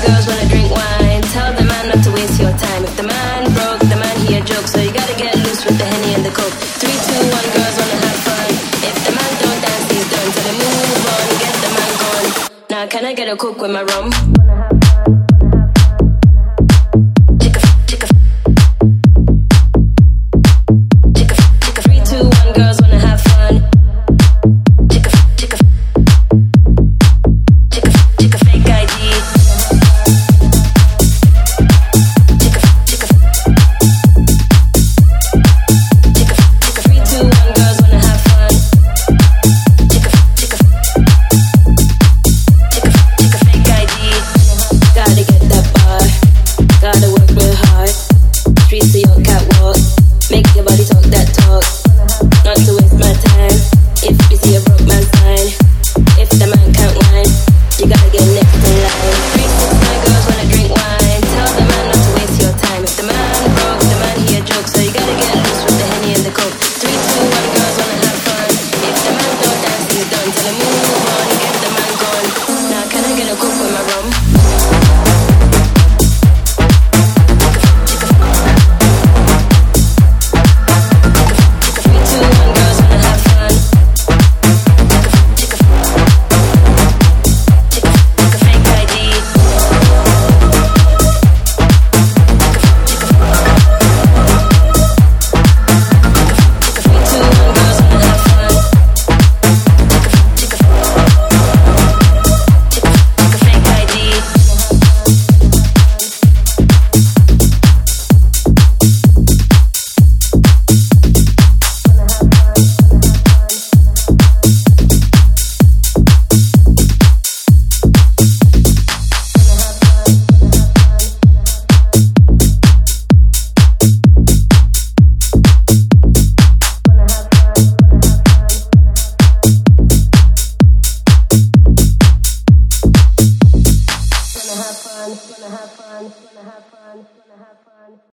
girls wanna drink wine. Tell the man not to waste your time. If the man broke, the man he a joke. So you gotta get loose with the Henny and the Coke. 3, 2, 1, girls wanna have fun. If the man don't dance, he's done. Tell him move on, get the man gone. Now can I get a Coke with my rum? Gonna have fun, gonna have fun, gonna have fun, gonna have fun.